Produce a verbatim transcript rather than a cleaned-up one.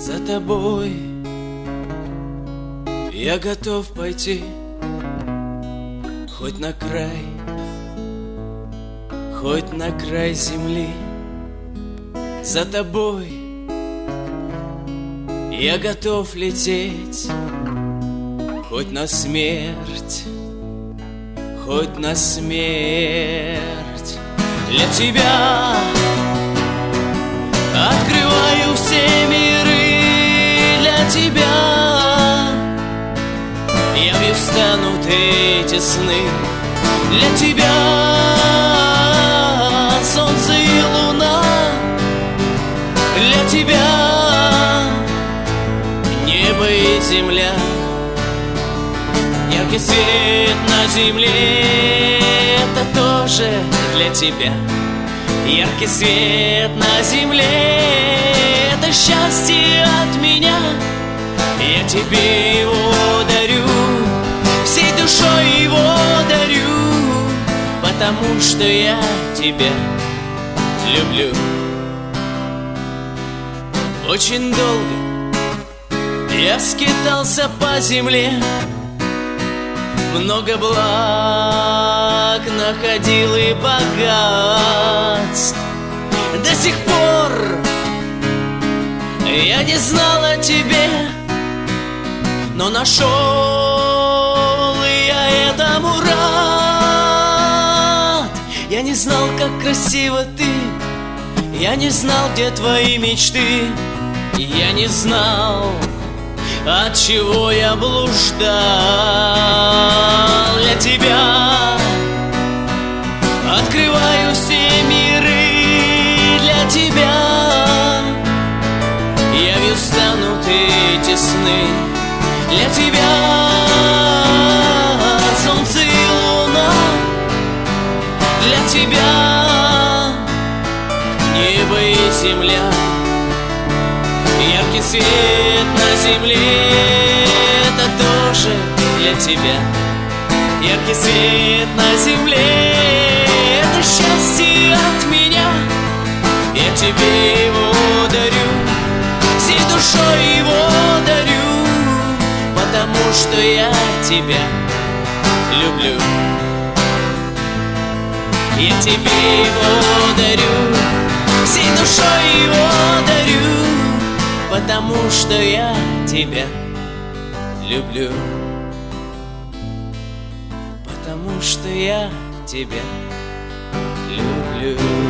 За тобой я готов пойти хоть на край, хоть на край земли. За тобой я готов лететь хоть на смерть, хоть на смерть. Для тебя открываю все миры, для тебя я вью станут эти сны. Для тебя солнце и луна, для тебя небо и земля. Яркий свет на земле — это тоже для тебя. Яркий свет на земле — это счастье от меня. Я тебе его дарю, всей душой его дарю, потому что я тебя люблю. Очень долго я скитался по земле, много благ находил и богатств. До сих пор я не знал о тебе, но нашел и я этому рад. Я не знал, как красива ты, я не знал, где твои мечты, я не знал, от чего я блуждал. Для тебя открываю все миры, для тебя я вью станут эти сны. Для тебя солнце и луна, для тебя небо и земля. Яркий свет на земле — это тоже для тебя. Яркий свет на земле — это счастье от меня. Я тебе его дарю, всей душой его дарю, потому что я тебя люблю. Я тебе его дарю, всей душой его дарю, потому что я тебя люблю. Потому что я тебя люблю.